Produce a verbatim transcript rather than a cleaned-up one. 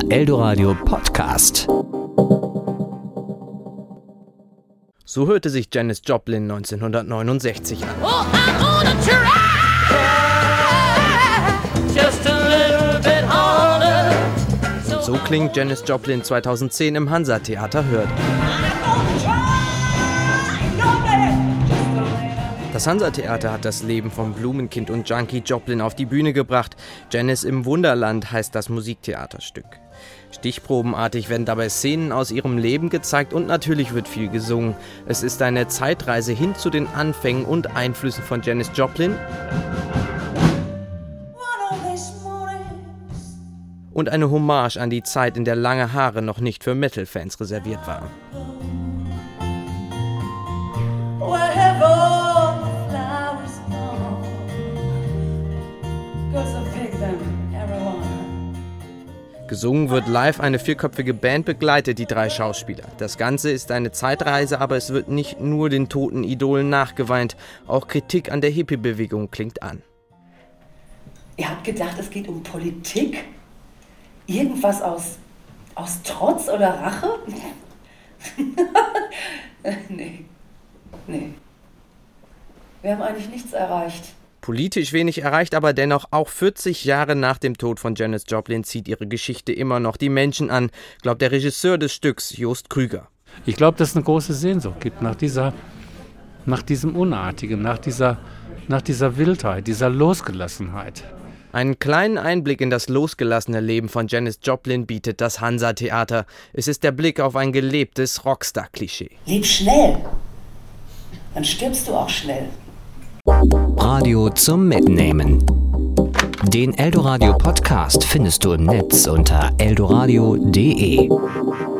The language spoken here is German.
Eldoradio Podcast. So hörte sich Janis Joplin neunzehnhundertneunundsechzig an. Oh, I'm gonna try just a little bit harder. Und so klingt Janis Joplin zweitausendzehn im Hansa-Theater Hörde. Das Hansa-Theater hat das Leben vom Blumenkind und Junkie Joplin auf die Bühne gebracht. Janis im Wunderland heißt das Musiktheaterstück. Stichprobenartig werden dabei Szenen aus ihrem Leben gezeigt und natürlich wird viel gesungen. Es ist eine Zeitreise hin zu den Anfängen und Einflüssen von Janis Joplin und eine Hommage an die Zeit, in der lange Haare noch nicht für Metal-Fans reserviert waren. Gesungen wird live, eine vierköpfige Band begleitet die drei Schauspieler. Das Ganze ist eine Zeitreise, aber es wird nicht nur den toten Idolen nachgeweint. Auch Kritik an der Hippie-Bewegung klingt an. Ihr habt gedacht, es geht um Politik? Irgendwas aus, aus Trotz oder Rache? nee, nee. Wir haben eigentlich nichts erreicht. Politisch wenig erreicht, aber dennoch auch vierzig Jahre nach dem Tod von Janis Joplin zieht ihre Geschichte immer noch die Menschen an, glaubt der Regisseur des Stücks, Jost Krüger. Ich glaube, dass es eine große Sehnsucht gibt nach dieser, nach diesem Unartigen, nach dieser, nach dieser Wildheit, dieser Losgelassenheit. Einen kleinen Einblick in das losgelassene Leben von Janis Joplin bietet das Hansa-Theater. Es ist der Blick auf ein gelebtes Rockstar-Klischee. Leb schnell, dann stirbst du auch schnell. Radio zum Mitnehmen. Den Eldoradio Podcast findest du im Netz unter eldoradio punkt de.